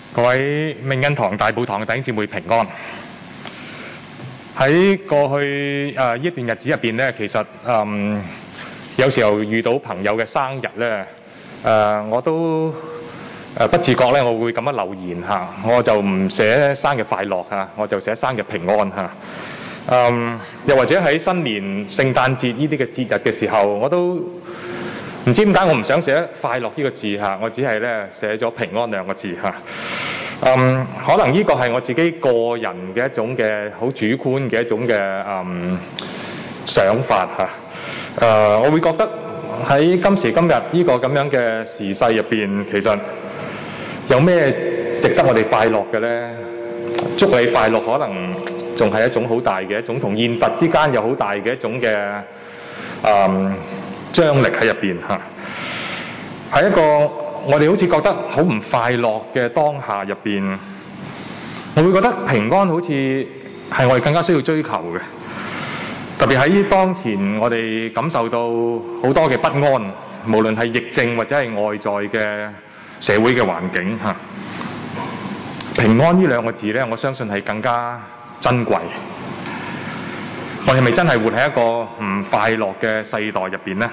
各位明恩堂大埔堂嘅弟兄姊妹平安。喺過去呢段日子入邊咧，其實有時候遇到朋友嘅生日咧，我都不自覺咧，我會咁樣留言嚇，我就唔寫生日快樂嚇，我就寫生日平安嚇。又或者喺新年聖誕節呢啲嘅節日嘅時候，我都唔知點解我唔想寫快樂呢個字嚇，我只係咧寫咗平安兩個字嚇。可能呢個係我自己個人嘅一種嘅好主觀嘅一種嘅想法嚇。我會覺得喺今時今日呢個咁樣嘅時勢入邊，其實有咩值得我哋快樂嘅呢？祝你快樂可能仲係一種好大嘅一種同現實之間有好大嘅一種嘅張力喺入邊嚇，係一個我哋好似覺得好唔快樂嘅當下入邊，我會覺得平安好似係我哋更加需要追求嘅。特別喺當前我哋感受到好多嘅不安，無論係疫症或者係外在嘅社會嘅環境嚇，平安呢兩個字呢，我相信係更加珍貴。我係咪真係活喺一個唔快樂嘅世代入邊呢？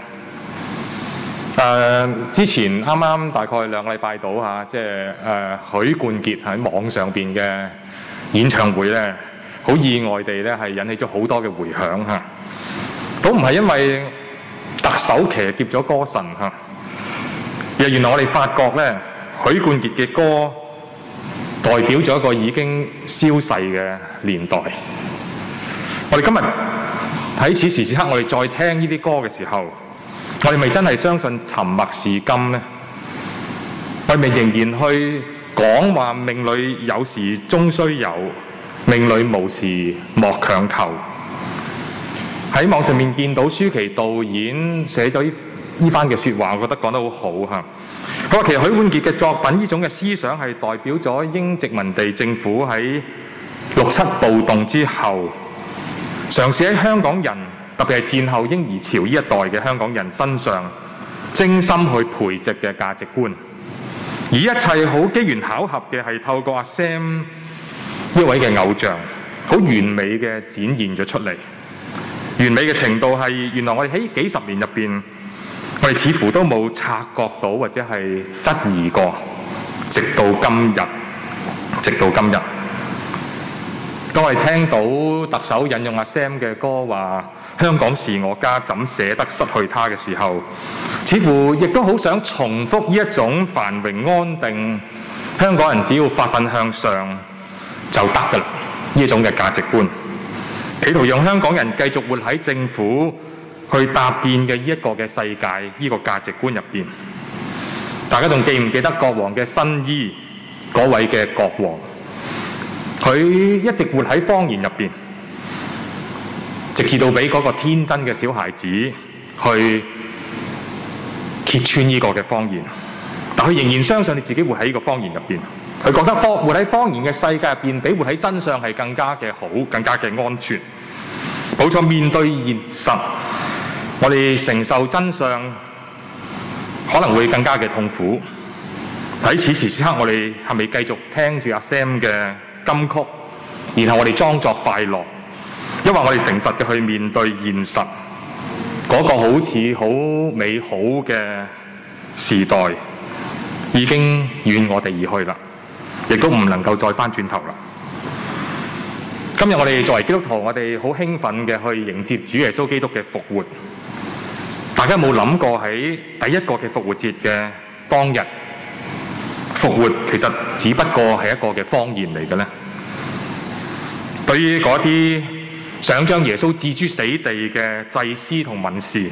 之前啱啱大概2個禮拜到嚇，即係許冠傑喺網上邊嘅演唱會咧，好意外地咧係引起咗好多嘅迴響嚇。都唔係因為特首騎劫咗歌神嚇，而原來我哋發覺咧，許冠傑嘅歌代表咗一個已經消逝嘅年代。我哋今日喺此時此刻，我哋再聽呢啲歌嘅時候，我哋咪真係相信沉默是金呢？我哋咪仍然去講話命裏有時終須有，命裏無時莫強求。喺網上面見到舒淇導演寫咗呢番嘅説話，我覺得講得好好嚇。佢話其實許冠傑嘅作品呢種嘅思想係代表咗英殖民地政府喺6·7暴動之後，嘗試喺香港人，特別係戰後嬰兒潮呢一代嘅香港人身上精心去培植嘅價值觀，而一切好機緣巧合嘅係透過阿 Sam 呢位嘅偶像，好完美嘅展現咗出嚟。完美嘅程度係原來我哋喺幾十年入邊，我哋似乎都冇察覺到或者係質疑過，直到今日。當我哋聽到特首引用阿 Sam 嘅歌話香港是我家，怎捨得失去他嘅時候，似乎亦都好想重複呢一種繁榮安定，香港人只要發奮向上就得㗎啦呢種嘅價值觀，企圖讓香港人繼續活喺政府去搭建嘅呢一個嘅世界呢個價值觀入邊。大家仲記唔記得國王嘅新衣嗰位嘅國王？佢一直活喺謊言入邊，直至到俾嗰個天真嘅小孩子去揭穿呢個嘅謊言，但佢仍然相信你自己活喺呢個謊言入邊。佢覺得活喺謊言嘅世界入邊，比活喺真相係更加嘅好，更加嘅安全。冇錯，面對現實，我哋承受真相可能會更加嘅痛苦。喺此時此刻，我哋係咪繼續聽住阿 Sam 嘅金曲，然後我哋裝作快樂，因為我哋誠實嘅去面對現實，嗰個好似好美好嘅時代已經遠我哋而去啦，亦都唔能夠再翻轉頭啦。今日我哋作為基督徒，我哋好興奮嘅去迎接主耶穌基督嘅復活。大家有冇諗過喺第一個嘅復活節嘅當日，復活其實只不過係一個嘅謊言嚟嘅呢？對於嗰啲想將耶穌置諸死地嘅祭司同文士，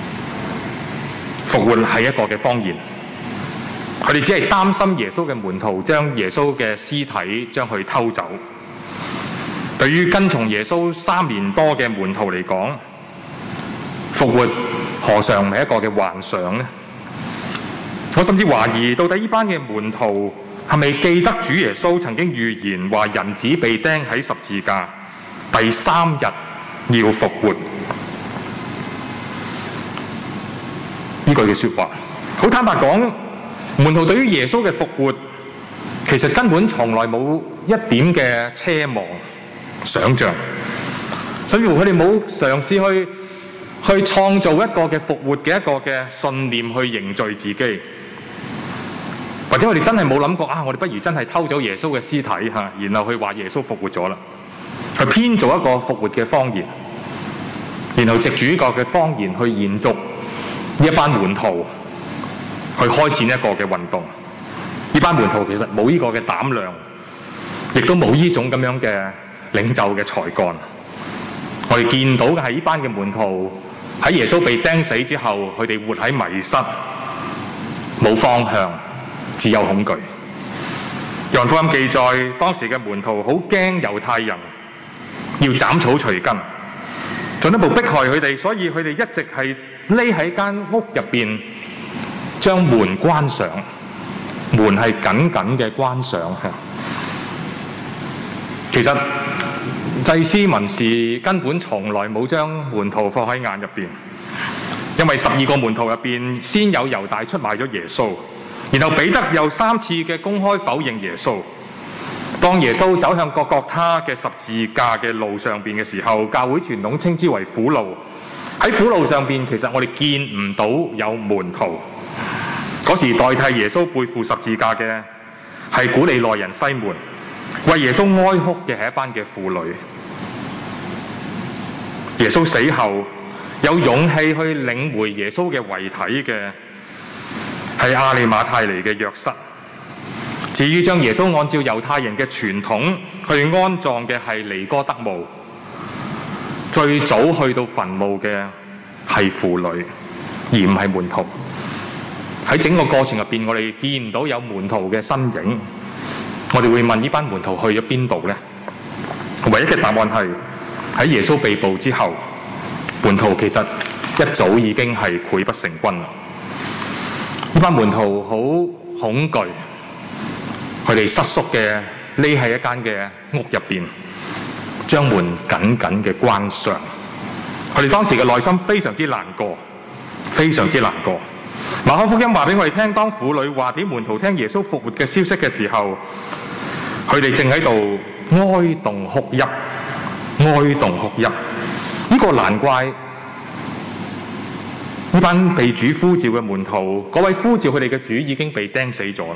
復活係一個嘅謊言。佢哋只係擔心耶穌嘅門徒將耶穌嘅屍體將佢偷走。對於跟從耶穌3年多嘅門徒嚟講，復活何嘗唔係一個嘅幻想呢？我甚至懷疑，到底呢班嘅門徒係咪記得主耶穌曾經預言話人子被釘喺十字架，第3日要復活呢句嘅說話？好坦白講，門徒對於耶穌嘅復活其實根本從來冇一點嘅奢望想像，甚至乎佢哋冇嘗試去創造一個嘅復活嘅一個嘅信念去凝聚自己，或者我哋真係冇諗過我哋不如真係偷走耶穌嘅屍體然後去話耶穌復活咗啦，去編造一個復活嘅謊言，然後藉住呢個嘅謊言去延續呢一班門徒去開展一個嘅運動。呢班門徒其實冇呢個嘅膽量，亦都冇呢種咁樣嘅領袖嘅才幹。我哋見到嘅係呢班嘅門徒喺耶穌被釘死之後，佢哋活喺迷失，冇方向，只有恐懼。約翰福音記載，當時嘅門徒好驚猶太人要斬草除根，進一步迫害佢哋，所以佢哋一直係匿喺間屋入邊，將門關上。門係緊緊嘅關上。其實祭司文士根本從來冇將門徒放喺眼入邊，因為12個門徒入邊先有猶大出賣咗耶穌，然後彼得又3次嘅公開否認耶穌。當耶穌走向各各他嘅十字架嘅路上邊嘅時候，教會傳統稱之為苦路。喺苦路上邊，其實我哋見唔到有門徒。嗰時代替耶穌背負十字架嘅係古利奈人西門，為耶穌哀哭嘅係一班嘅婦女。耶穌死後有勇氣去領回耶穌嘅遺體嘅係亞利馬太尼嘅約瑟。至於將耶穌按照猶太人嘅傳統去安葬嘅係尼哥德慕。最早去到墳墓嘅係婦女，而唔係門徒。喺整個過程入邊，我哋見唔到有門徒嘅身影。我哋會問呢班門徒去咗邊度呢？唯一嘅答案係喺耶穌被捕之後，門徒其實一早已經係潰不成軍啦。呢班門徒好恐懼，佢哋瑟縮嘅匿喺一間嘅屋入邊，將門緊緊嘅關上。佢哋當時嘅內心非常之難過，非常之難過。馬可福音話俾我哋聽，當婦女話俾門徒聽耶穌復活嘅消息嘅時候，佢哋正喺度哀慟哭泣，哀慟哭泣。呢個難怪呢班被主呼召嘅門徒，嗰位呼召佢哋嘅主已經被釘死咗。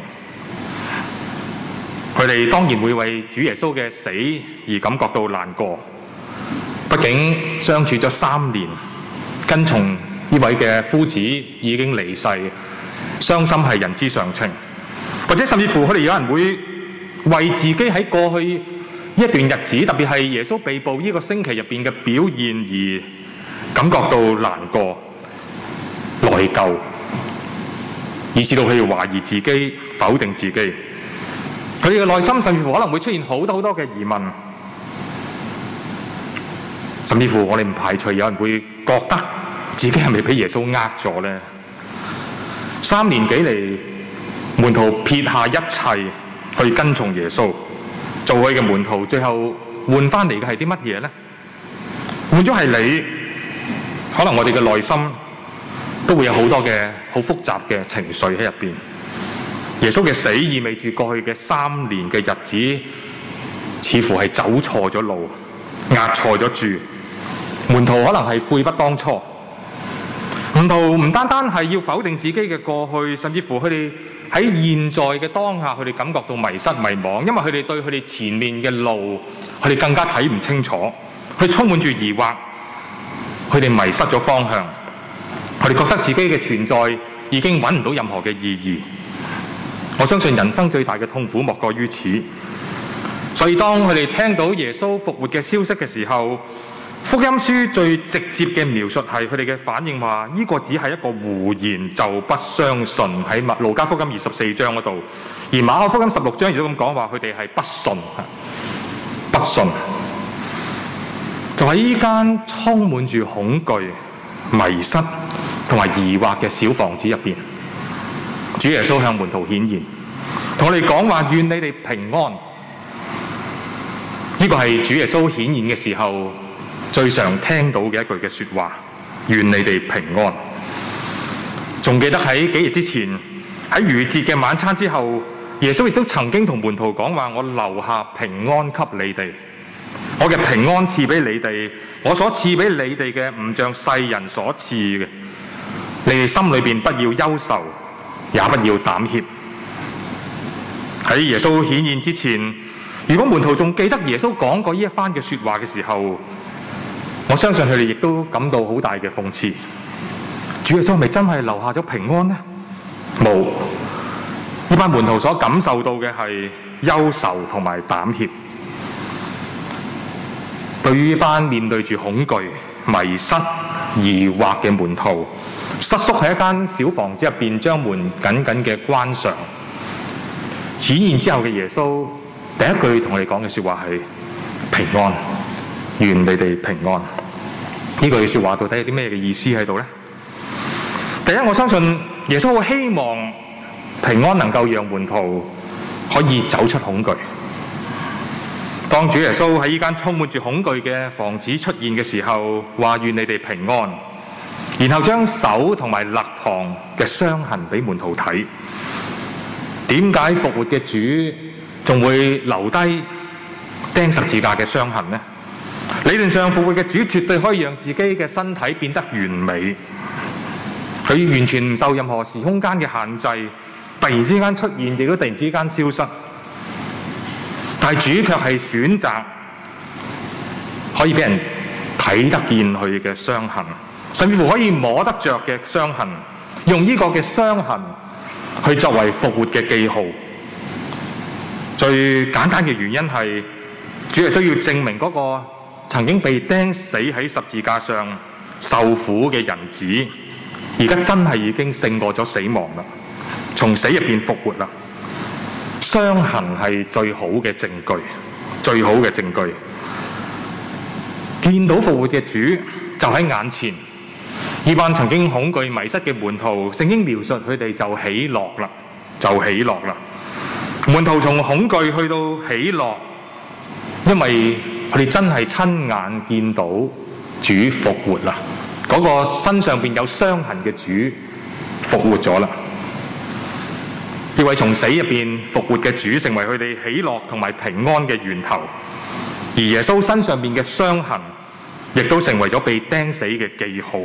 佢哋當然會為主耶穌嘅死而感覺到難過，畢竟相處咗3年，跟從呢位嘅夫子已經離世，傷心係人之常情。或者甚至乎佢哋有人會為自己喺過去一段日子，特別係耶穌被捕呢個星期入邊嘅表現而感覺到難過、內疚，以至到佢哋懷疑自己、否定自己。佢哋嘅內心甚至乎可能會出現好多嘅疑問，甚至乎我哋唔排除有人會覺得自己係咪俾耶穌呃咗呢？3年幾嚟，門徒撇下一切去跟從耶穌，做佢嘅門徒，最後換翻嚟嘅係啲乜嘢呢？換咗係你，可能我哋嘅內心都會有好多嘅好複雜嘅情緒喺入邊。耶穌嘅死意味住過去嘅3年嘅日子，似乎係走錯咗路，壓錯咗注。門徒可能係悔不當初。門徒唔單單係要否定自己嘅過去，甚至乎佢哋喺現在嘅當下，佢哋感覺到迷失迷惘，因為佢哋對佢哋前面嘅路，佢哋更加睇唔清楚，佢哋充滿住疑惑，佢哋迷失咗方向，佢哋覺得自己嘅存在已經揾唔到任何嘅意義。我相信人生最大嘅痛苦莫過於此。所以當佢哋聽到耶穌復活嘅消息嘅時候，福音書最直接嘅描述係佢哋嘅反應話：呢個只係一個胡言，就不相信。喺路加福音24章嗰度，而馬可福音16章亦都咁講話，佢哋係不信，不信。就喺呢間充滿住恐懼、迷失同埋疑惑嘅小房子入邊，主耶穌向門徒顯現，同我哋講話：願你哋平安。呢個係主耶穌顯現嘅時候最常聽到嘅一句嘅說話，願你哋平安。仲記得喺幾日之前，喺逾節嘅晚餐之後， 耶穌亦都曾經同門徒講話：我留下平安給你哋，我嘅平安賜俾你哋，我所賜俾你哋嘅唔像世人所賜嘅。你哋心裏邊不要憂愁，也不要膽怯。喺耶穌顯現之前，如果門徒仲記得耶穌講過呢一番嘅說話嘅時候，我相信佢哋亦都感到好大嘅諷刺。主耶穌係咪真係留下咗平安呢？冇，呢班門徒所感受到嘅係憂愁同埋膽怯。對於呢班面對住恐懼、迷失、疑惑嘅門徒，瑟縮喺一間小房子入邊，將門緊緊嘅關上。顯現之後嘅耶穌第一句同我哋講嘅說話係平安，願你哋平安。呢句說話到底有啲咩嘅意思喺度呢？第一，我相信耶穌好希望平安能夠讓門徒可以走出恐懼。當主耶穌喺呢間充滿住恐懼嘅房子出現嘅時候，話願你哋平安，然後將手同埋肋旁嘅傷痕俾門徒睇。點解復活嘅主仲會留低釘十字架嘅傷痕呢？理論上復活嘅主絕對可以讓自己嘅身體變得完美，佢完全唔受任何時空間嘅限制，突然之間出現，亦都突然之間消失。但係主卻係選擇可以俾人睇得見佢嘅傷痕，甚至乎可以摸得着嘅傷痕，用呢個嘅傷痕去作為復活嘅記號。最簡單嘅原因係，主係需要證明嗰個曾經被釘死喺十字架上受苦嘅人子，而家真係已經勝過咗死亡啦，從死入邊復活啦。傷痕係最好嘅證據，最好嘅證據。見到復活嘅主就喺眼前，呢班曾經恐懼迷失嘅門徒，聖經描述佢哋就喜樂啦，就喜樂啦。門徒從恐懼去到喜樂，因為佢哋真係親眼見到主復活啦，嗰個身上邊有傷痕嘅主復活咗啦。呢位從死入邊復活嘅主，成為佢哋喜樂同埋平安嘅源頭。而耶穌身上邊嘅傷痕，亦都成為咗被釘死嘅記號。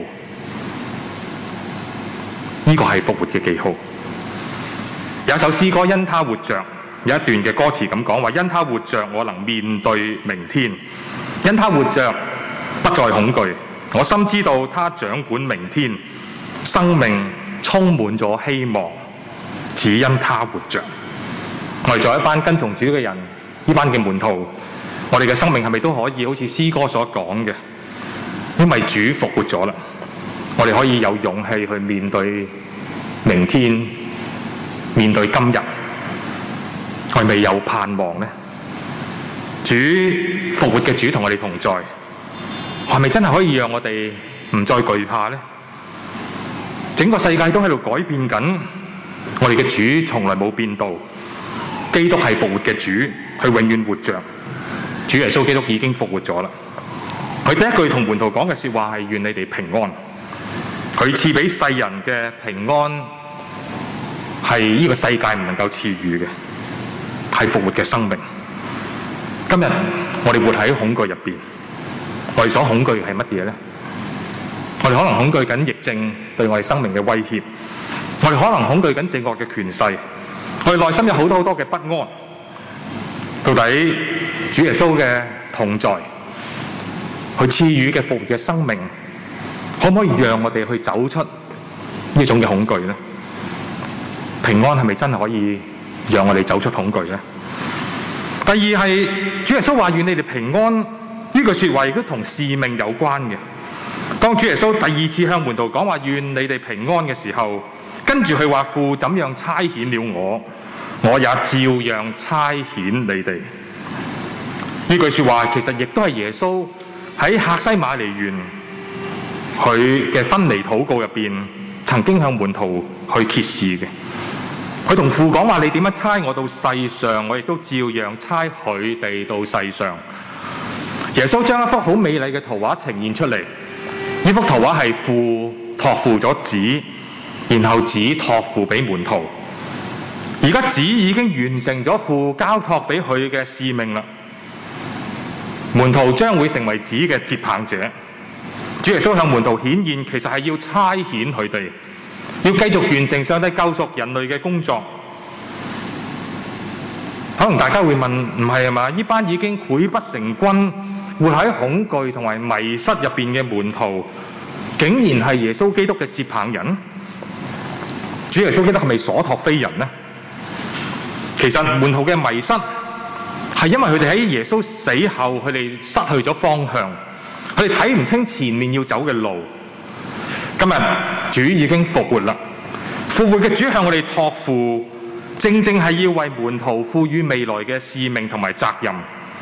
呢個係復活嘅記號。有一首詩歌《因他活着》，有一段嘅歌詞咁講話：因他活着，我能面對明天；因他活着，不再恐懼。我深知道他掌管明天，生命充滿咗希望，只因他活着。我哋作為一班跟從主嘅人，呢班嘅門徒，我哋嘅生命係咪都可以好似詩歌所講嘅？因為主復活咗啦，我哋可以有勇氣去面對明天，面對今日，係咪有盼望呢？主復活嘅主同我哋同在，係咪真係可以讓我哋唔再懼怕呢？整個世界都喺度改變緊，我哋嘅主從來冇變到。基督係復活嘅主，佢永遠活着。主耶穌基督已經復活咗啦。佢第一句同門徒講嘅說話係願你哋平安。佢賜俾世人嘅平安係呢個世界唔能夠賜予嘅，係復活嘅生命。今日我哋活喺恐懼入邊，我哋所恐懼係乜嘢呢？我哋可能恐懼緊疫症對我哋生命嘅威脅，我哋可能恐懼緊政惡嘅權勢，我哋內心有好多嘅不安。到底主耶穌嘅同在，佢賜予嘅復活嘅生命，可唔可以讓我哋去走出呢種嘅恐懼呢？平安係咪真係可以讓我哋走出恐懼呢？第二係主耶穌話願你哋平安，呢句說話亦都同使命有關嘅。當主耶穌第二次向門徒講話願你哋平安嘅時候，跟住佢話父怎樣差遣了我，我也照樣差遣你哋。呢句說話其實亦都係耶穌喺客西馬尼園佢嘅分離禱告入邊曾經向門徒去揭示嘅。佢同父講話：你點樣差我到世上，我亦都照樣差佢哋到世上。耶穌將一幅好美麗嘅圖畫呈現出嚟。呢幅圖畫係父託付咗子，然後子託付俾門徒。 而家子已經完成咗父交託俾佢嘅使命啦，門徒將會成為子嘅接棒者。主耶穌向門徒顯現，其實係要差遣佢哋，要繼續完成上帝救贖人類嘅工作。可能大家會問，唔係啊嘛？呢班已經潰不成軍、活喺恐懼同埋迷失入邊嘅門徒，竟然係耶穌基督嘅接棒人？主耶穌基督係咪所託非人呢？其實門徒嘅迷失係因為佢哋喺耶穌死後，佢哋失去咗方向，佢哋睇唔清前面要走嘅路。今日主已經復活啦，復活嘅主向我哋託付，正正係要為門徒賦予未來嘅使命同埋責任。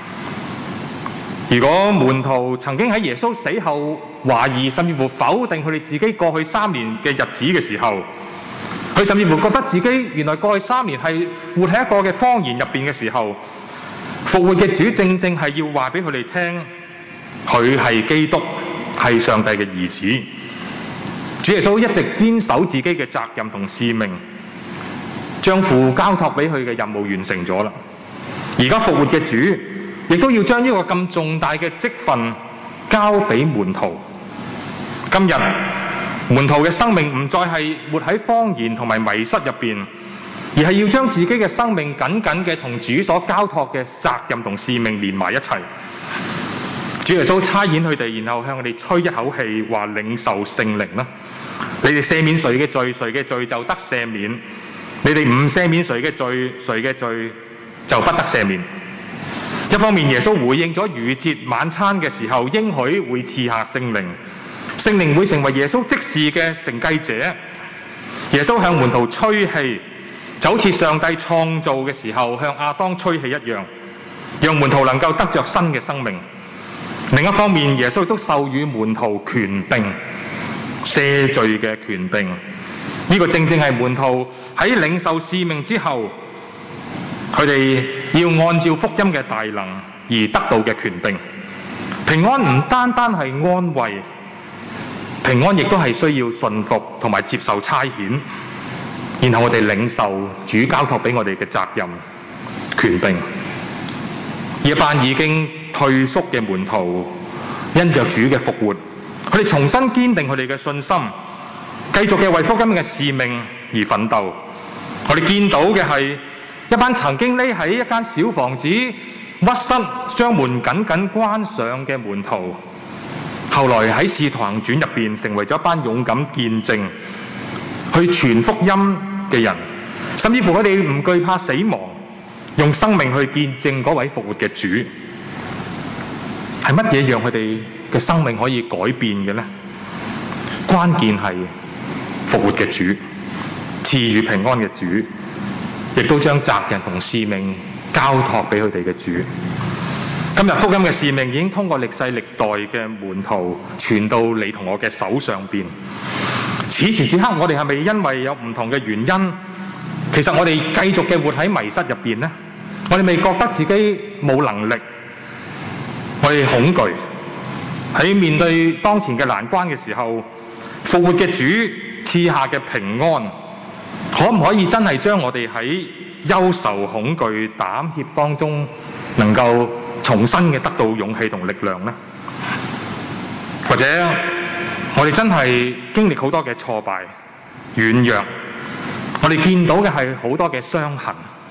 如果門徒曾經喺耶穌死後懷疑甚至乎否定佢哋自己過去3年嘅日子嘅時候，佢甚至乎覺得自己原來過去3年係活喺一個嘅謊言入邊嘅時候，復活嘅主正正係要話俾佢哋聽，佢係基督，係上帝嘅兒子。主耶穌一直堅守自己嘅責任同使命，將父交託俾佢嘅任務完成咗啦。而家復活嘅主亦都要將呢個咁重大嘅職分交俾門徒。今日門徒嘅生命唔再係活喺謊言同埋迷失入邊，而係要將自己嘅生命緊緊嘅同主所交託嘅責任同使命連埋一齊。主耶穌差遣佢哋，然後向佢哋吹一口氣，話領受聖靈啦。你哋赦免誰嘅罪，誰嘅罪就得赦免；你哋唔赦免誰嘅罪，誰嘅罪就不得赦免。一方面，耶穌回應咗逾節晚餐嘅時候應許會賜下聖靈，聖靈會成為耶穌即時嘅承繼者。耶穌向門徒吹氣，就好似上帝創造嘅時候向亞當吹氣一樣，讓門徒能夠得着新嘅生命。另一方面，耶穌亦都授予門徒權柄，赦罪嘅權柄。呢個正正係門徒喺領受使命之後，佢哋要按照福音嘅大能而得到嘅權柄。平安唔單單係安慰，平安亦都係需要順服同埋接受差遣，然後我哋領受主交託俾我哋嘅責任權柄。一班已經退縮嘅門徒，因着主嘅復活，佢哋重新堅定佢哋嘅信心，繼續嘅為福音嘅使命而奮鬥。我哋見到嘅係一班曾經匿喺一間小房子屈膝將門緊緊關上嘅門徒，後來喺使徒行傳入邊成為咗一班勇敢見證去傳福音嘅人，甚至乎佢哋唔懼怕死亡，用生命去見證嗰位復活嘅主。係乜嘢讓佢哋嘅生命可以改變嘅呢？關鍵係復活嘅主，賜予平安嘅主，亦都將責任同使命交託俾佢哋嘅主。今日福音嘅使命已經通過歷世歷代嘅門徒傳到你同我嘅手上邊。此時此刻，我哋係咪因為有唔同嘅原因，其實我哋繼續嘅活喺迷失入邊呢？我哋未覺得自己冇能力，我哋恐懼喺面對當前嘅難關嘅時候，復活嘅主賜下嘅平安，可唔可以真係將我哋喺憂愁、恐懼、膽怯當中，能夠重新嘅得到勇氣同力量呢？或者我哋真係經歷好多嘅挫敗、軟弱，我哋見到嘅係好多嘅傷痕，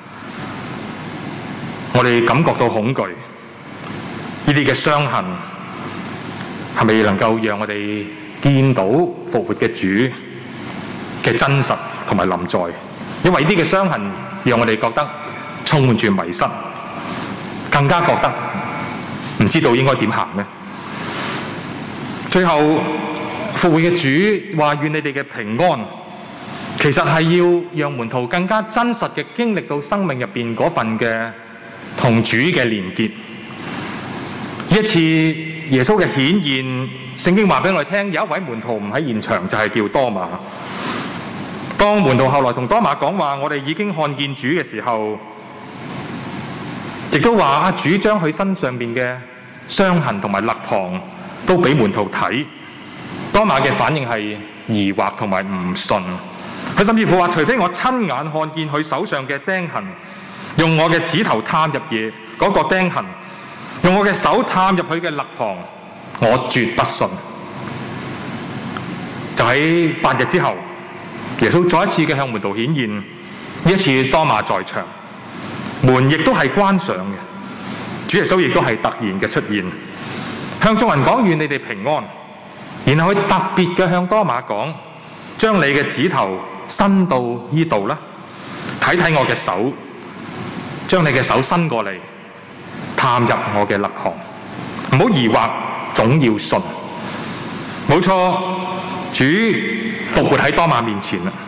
我哋感覺到恐懼，呢啲嘅傷痕係咪能夠讓我哋見到復活嘅主嘅真實同埋臨在？因為呢啲嘅傷痕讓我哋覺得充滿住迷失，更加覺得唔知道應該點行呢？最後復活嘅主話願你哋嘅平安，其實係要讓門徒更加真實嘅經歷到生命入邊嗰份嘅同主嘅連結。呢一次耶穌嘅顯現，聖經話俾我哋聽，有一位門徒唔喺現場，就係叫多馬。當門徒後來同多馬講話我哋已經看見主嘅時候，亦都話主將佢身上邊嘅傷痕同埋肋旁都俾門徒睇。多馬嘅反應係疑惑同埋唔信， 佢甚至乎話，除非我親眼看見佢手上嘅釘痕，用我嘅指頭探入嘢嗰個釘痕，用我嘅手探入佢嘅肋旁，我絕不信。就喺8日之後，耶穌再一次嘅向門徒顯現，呢一次多馬在場，門亦都係關上嘅，主耶穌亦都係突然嘅出現，向眾人講，願你哋平安。然後佢特別嘅向多馬講，將你嘅指頭伸到呢度啦，睇睇我嘅手，將你嘅手伸過嚟，探入我嘅肋旁，唔好疑惑，總要信。冇錯，主復活喺多馬面前啦。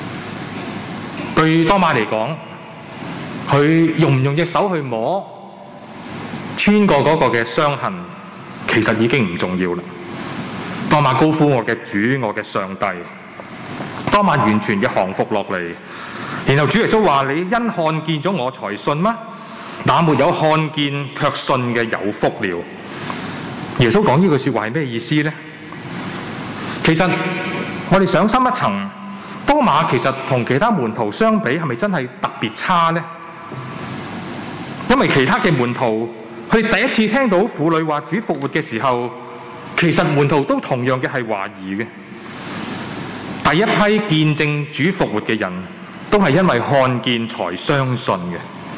對多馬嚟講，佢用唔用隻手去摸穿過嗰個嘅傷痕，其實已經唔重要啦。多馬高呼我嘅主，我嘅上帝。多馬完全嘅降服落嚟，然後主耶穌話，你因看見咗我才信嗎？那沒有看見卻信嘅有福了。耶穌講呢句說話係咩意思呢？其實我哋想深一層，多馬其實同其他門徒相比，係咪真係特別差呢？因為其他嘅門徒，佢哋第一次聽到婦女話主復活嘅時候，其實門徒都同樣嘅係懷疑嘅。第一批見證主復活嘅人，都係因為看見才相信嘅。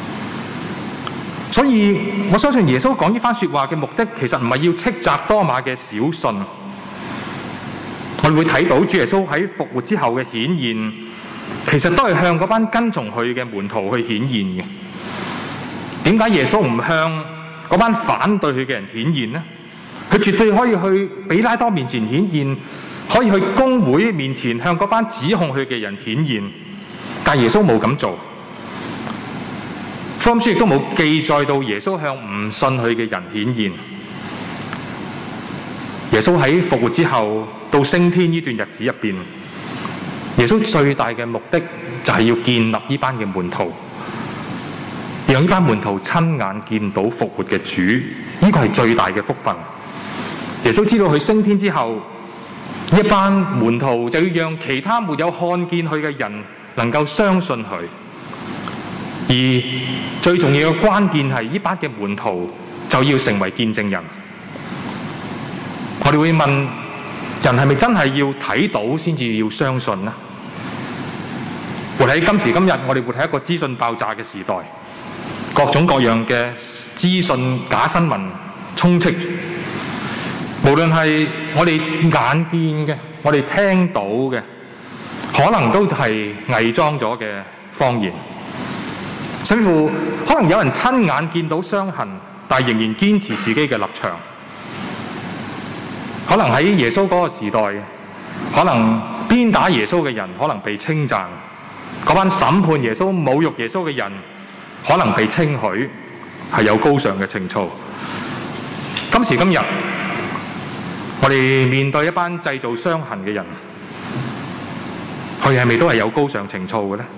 所以我相信耶穌講呢番說話嘅目的，其實唔係要斥責多馬嘅小信。我哋會睇到主耶穌喺復活之後嘅顯現，其實都係向嗰班跟從佢嘅門徒去顯現嘅。點解耶穌唔向嗰班反對佢嘅人顯現呢？佢絕對可以去比拉多面前顯現，可以去公會面前向嗰班指控佢嘅人顯現，但耶穌冇咁做。福音書亦都冇記載到耶穌向唔信佢嘅人顯現。耶穌喺復活之後到升天呢段日子入邊，耶穌最大嘅目的就係要建立呢班嘅門徒，讓呢班門徒親眼見到復活嘅主，呢個係最大嘅福分。耶穌知道佢升天之後，一班門徒就要讓其他沒有看見佢嘅人能夠相信佢，而最重要嘅關鍵係呢班嘅門徒就要成為見證人。我哋會問，人係咪真係要睇到先至要相信呢？活喺今時今日，我哋活喺一個資訊爆炸嘅時代，各種各樣嘅資訊假新聞充斥，無論係我哋眼見嘅，我哋聽到嘅，可能都係偽裝咗嘅謊言。甚至乎可能有人親眼見到傷痕，但係仍然堅持自己嘅立場。可能喺耶穌嗰個時代，可能鞭打耶穌嘅人可能被稱讚，嗰班審判耶穌、侮辱耶穌嘅人可能被稱許係有高尚嘅情操。今時今日，我哋面對一班製造傷痕嘅人，佢係咪都係有高尚情操嘅呢？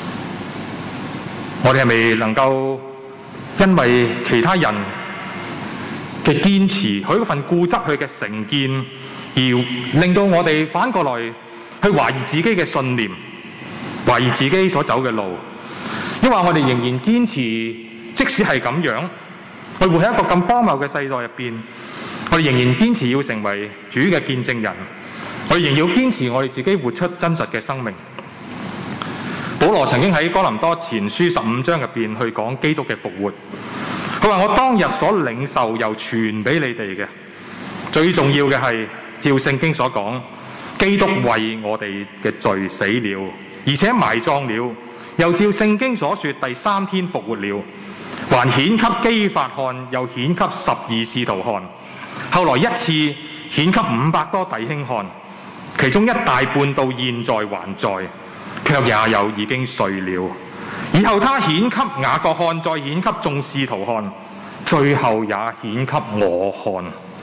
我哋係咪能夠因為其他人嘅堅持，佢嗰份固執，佢嘅成見，而令到我哋反過來去懷疑自己嘅信念，懷疑自己所走嘅路？因為我哋仍然堅持，即使係咁樣，我哋活喺一個咁荒謬嘅世代入邊，我哋仍然堅持要成為主嘅見證人，我哋仍然要堅持我哋自己活出真實嘅生命。保羅曾經喺哥林多前書15章入邊去講基督嘅復活。佢話：我當日所領受又傳俾你哋嘅，最重要嘅係照聖經所講，基督為我哋嘅罪死了，而且埋葬了，又照聖經所說第3天復活了，還顯給基法看，又顯給12使徒看，後來一次顯給500多弟兄看，其中一大半到現在還在，卻也有已經睡了。以後他顯給雅各看，再顯給眾使徒看，最後也顯給我看。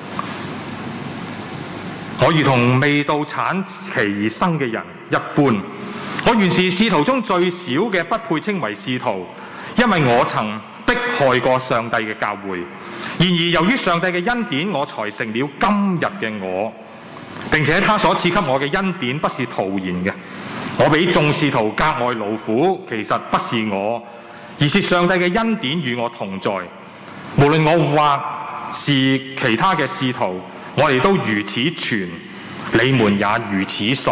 我如同未到產期而生嘅人一般，我原是使徒中最小嘅，不配稱為使徒，因為我曾迫害過上帝嘅教會。然而由於上帝嘅恩典，我才成了今日嘅我，並且他所賜給我嘅恩典不是徒然嘅， 我比眾使徒格外勞苦，其實不是我，而是上帝嘅恩典與我同在。無論我或是其他嘅使徒，我哋都如此傳，你們也如此信。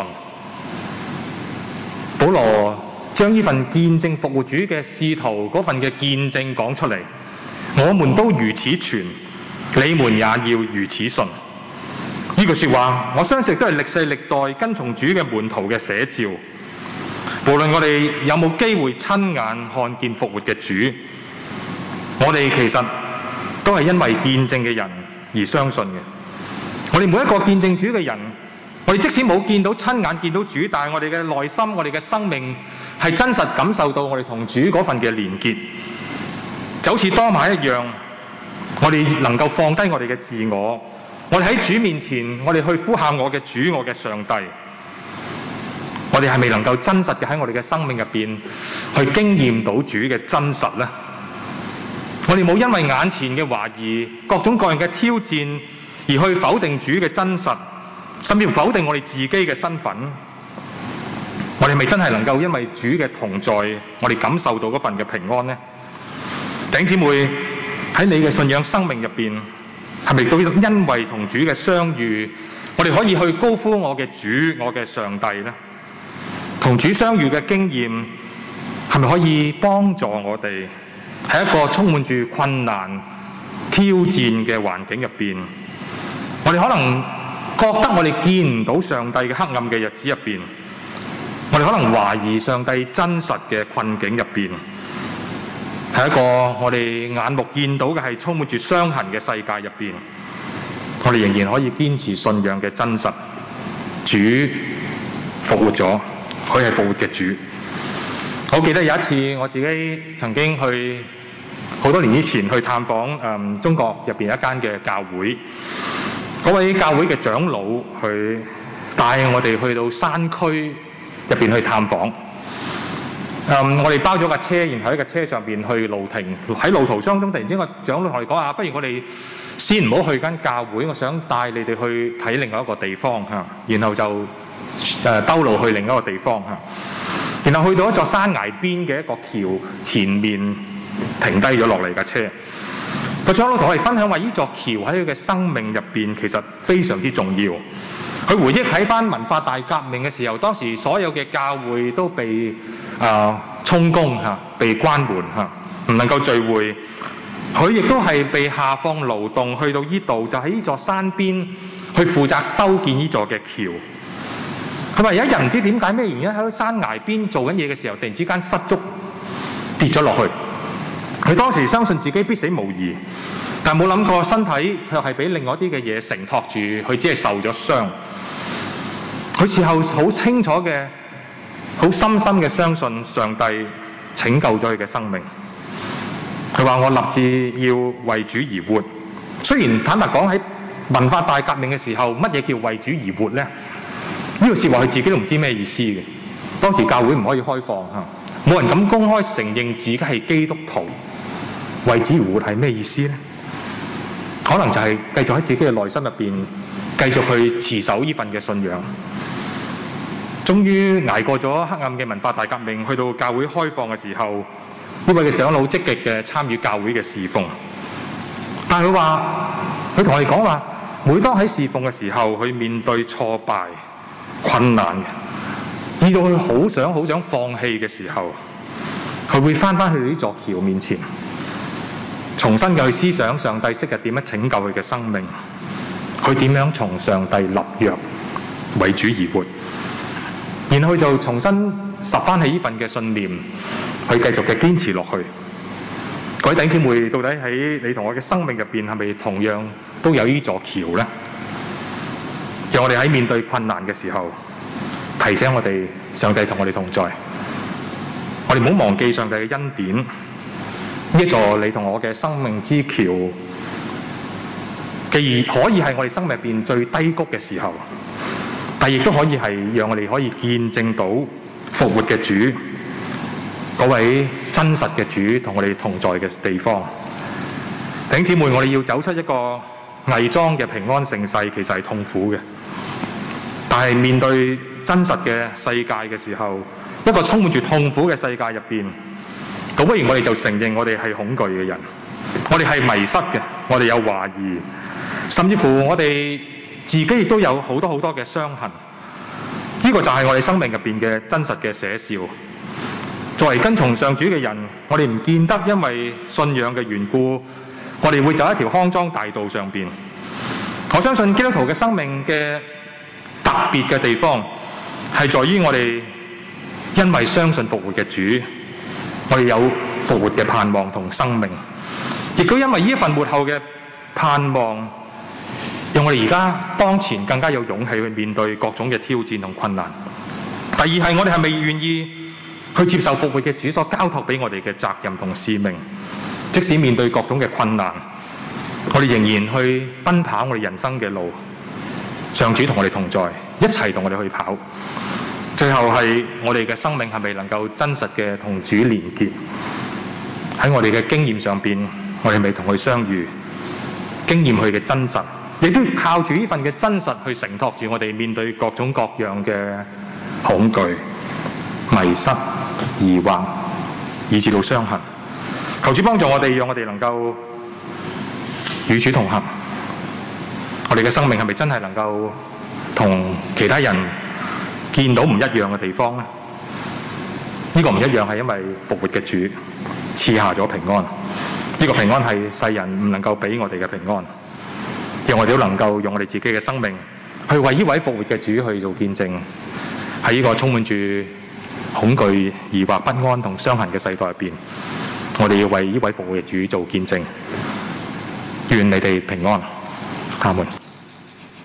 保羅將呢份見證復活主嘅使徒嗰份嘅見證講出嚟，我們都如此傳，你們也要如此信。呢句說話，我相信都係歷世歷代跟從主嘅門徒嘅寫照。無論我哋有冇機會親眼看見復活嘅主，我哋其實都係因為見證嘅人而相信嘅。我哋每一個見證主嘅人，我哋即使冇見到親眼見到主，但係我哋嘅內心、我哋嘅生命係真實感受到我哋同主嗰份嘅連結，就好似多馬一樣，我哋能夠放低我哋嘅自我，我哋喺主面前，我哋去呼喊我嘅主，我嘅上帝。我哋係咪能夠真實嘅喺我哋嘅生命入邊去經驗到主嘅真實呢？我哋冇因為眼前嘅懷疑、各種各樣嘅挑戰而去否定主嘅真實，甚至否定我哋自己嘅身份。我哋係咪真係能夠因為主嘅同在，我哋感受到嗰份嘅平安呢？弟兄姊妹，喺你嘅信仰生命入邊，係咪都因為同主嘅相遇，我哋可以去高呼我嘅主、我嘅上帝呢？同主相遇嘅經驗係咪可以幫助我哋喺一個充滿住困難、挑戰嘅環境入邊，我哋可能覺得我哋見唔到上帝嘅黑暗嘅日子入邊，我哋可能懷疑上帝真實嘅困境入邊，喺一個我哋眼目見到嘅係充滿住傷痕嘅世界入邊，我哋仍然可以堅持信仰嘅真實。主復活咗，佢係復活嘅主。我記得有一次我自己曾經去好多年以前去探訪中國入邊一間嘅教會，嗰位教會嘅長老佢帶我哋去到山區入邊去探訪。我哋包咗架車，然後喺架車上邊去路停，喺路途當中突然之間個長老同我哋講啊，不如我哋先唔好去間教會，我想帶你哋去睇另外一個地方嚇，然後就兜路去另一個地方嚇，然後去到一座山崖邊嘅一個橋前面停低咗落嚟架車。個長老同我哋分享話，呢座橋喺佢嘅生命入邊其實非常之重要。佢回憶喺翻文化大革命嘅時候，當時所有嘅教會都被充公嚇，被關門嚇，唔能夠聚會。佢亦都係被下放勞動去到呢度，就喺呢座山邊去負責修建呢座嘅橋。佢話有一日唔知點解咩原因喺山崖邊做緊嘢嘅時候，突然之間失足跌咗落去。佢當時相信自己必死無疑，但冇諗過身體卻係俾另外一啲嘅嘢承托住，佢只係受咗傷。佢事後好清楚嘅、好深深嘅相信上帝拯救咗佢嘅生命。佢話我立志要為主而活。雖然坦白講喺文化大革命嘅時候，乜嘢叫為主而活呢？呢個說話佢自己都唔知咩意思嘅。當時教會唔可以開放嚇，冇人敢公開承認自己係基督徒。為主而活係咩意思呢？可能就係繼續喺自己嘅內心入邊繼續去持守呢份嘅信仰。終於捱過咗黑暗嘅文化大革命，去到教會開放嘅時候，呢位嘅長老積極嘅參與教會嘅侍奉。但係佢同我哋講話，每當喺侍奉嘅時候，佢面對挫敗、困難嘅，以到佢好想放棄嘅時候，佢會翻去呢座橋面前，重新嘅去思想上帝昔日點樣拯救佢嘅生命，佢點樣從上帝立約為主而活，然後佢就重新拾翻起呢份嘅信念，去繼續嘅堅持落去。各位弟兄姊妹，到底喺你同我嘅生命入邊係咪同樣都有呢座橋呢？讓我哋喺面對困難嘅時候，提醒我哋上帝同我哋同在，我哋唔好忘記上帝嘅恩典。呢座你同我嘅生命之橋，既然可以係我哋生命入邊最低谷嘅時候，但亦都可以係讓我哋可以見證到復活嘅主，嗰位真實嘅主同我哋同在嘅地方。弟兄姊妹，我哋要走出一個偽裝嘅平安盛世，其實係痛苦嘅。但係面對真實嘅世界嘅時候，一個充滿住痛苦嘅世界入邊，倒不如我哋就承認我哋係恐懼嘅人，我哋係迷失嘅，我哋有懷疑，甚至乎我哋自己亦都有好多嘅傷痕。呢個就係我哋生命入邊嘅真實嘅寫照。作為跟從上主嘅人，我哋唔見得因為信仰嘅緣故，我哋會走一條康莊大道上邊。我相信基督徒嘅生命嘅特別嘅地方，係在於我哋因為相信復活嘅主，我哋有復活嘅盼望同生命，亦都因為呢一份末後嘅盼望，讓我哋而家當前更加有勇氣去面對各種嘅挑戰同困難。第二係我哋係咪願意去接受復活嘅主所交託俾我哋嘅責任同使命，即使面對各種嘅困難，我哋仍然去奔跑我哋人生嘅路，上主同我哋同在，一齊同我哋去跑。最後係我哋嘅生命係咪能夠真實嘅同主連結？喺我哋嘅經驗上邊，我哋咪同佢相遇，經驗佢嘅真實，亦都靠住呢份嘅真實去承托住我哋面對各種各樣嘅恐懼、迷失、疑惑，以至到傷痕。求主幫助我哋，讓我哋能夠與主同行。我哋嘅生命係咪真係能夠同其他人見到唔一樣嘅地方呢？呢個唔一樣係因為復活嘅主賜下咗平安，呢個平安係世人唔能夠俾我哋嘅平安，讓我哋都能夠用我哋自己嘅生命去為呢位復活嘅主去做見證。喺呢個充滿住恐懼、疑惑、不安同傷痕嘅世代入邊，我哋要為呢位復活嘅主做見證。願你哋平安，阿門。